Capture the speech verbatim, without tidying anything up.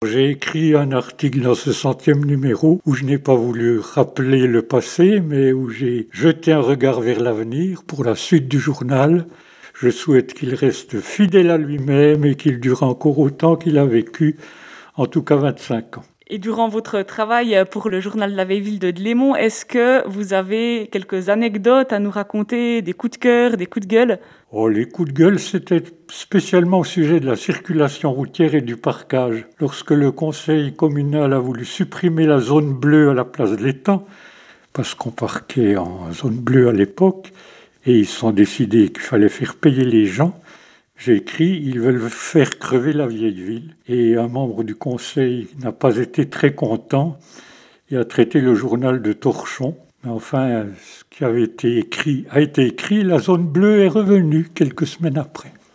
J'ai écrit un article dans ce centième numéro où je n'ai pas voulu rappeler le passé, mais où j'ai jeté un regard vers l'avenir pour la suite du journal. Je souhaite qu'il reste fidèle à lui-même et qu'il dure encore autant qu'il a vécu, en tout cas vingt-cinq ans. Et durant votre travail pour le journal de la vieille ville de Delémont, est-ce que vous avez quelques anecdotes à nous raconter, des coups de cœur, des coups de gueule? Oh, les coups de gueule, c'était spécialement au sujet de la circulation routière et du parquage. Lorsque le conseil communal a voulu supprimer la zone bleue à la place de l'étang, parce qu'on parquait en zone bleue à l'époque, et ils sont décidés qu'il fallait faire payer les gens, j'ai écrit « Ils veulent faire crever la vieille ville ». Et un membre du conseil n'a pas été très content et a traité le journal de torchon. Mais enfin, ce qui avait été écrit a été écrit, la zone bleue est revenue quelques semaines après.